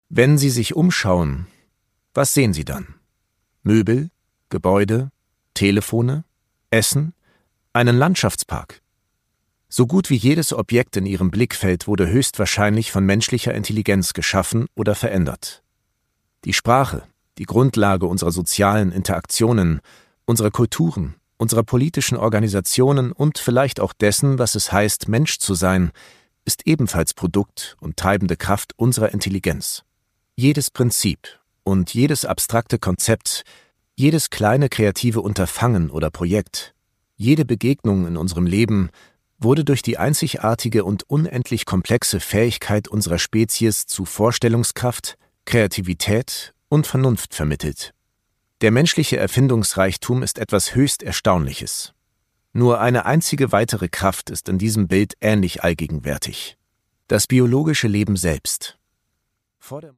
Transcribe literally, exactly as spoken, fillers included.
Wenn Sie sich umschauen, was sehen Sie dann? Möbel, Gebäude, Telefone, Essen, einen Landschaftspark. So gut wie jedes Objekt in Ihrem Blickfeld wurde höchstwahrscheinlich von menschlicher Intelligenz geschaffen oder verändert. Die Sprache, die Grundlage unserer sozialen Interaktionen, unserer Kulturen, unserer politischen Organisationen und vielleicht auch dessen, was es heißt, Mensch zu sein, ist ebenfalls Produkt und treibende Kraft unserer Intelligenz. Jedes Prinzip und jedes abstrakte Konzept, jedes kleine kreative Unterfangen oder Projekt, jede Begegnung in unserem Leben wurde durch die einzigartige und unendlich komplexe Fähigkeit unserer Spezies zu Vorstellungskraft, Kreativität und Vernunft vermittelt. Der menschliche Erfindungsreichtum ist etwas höchst Erstaunliches. Nur eine einzige weitere Kraft ist in diesem Bild ähnlich allgegenwärtig: das biologische Leben selbst. Vor der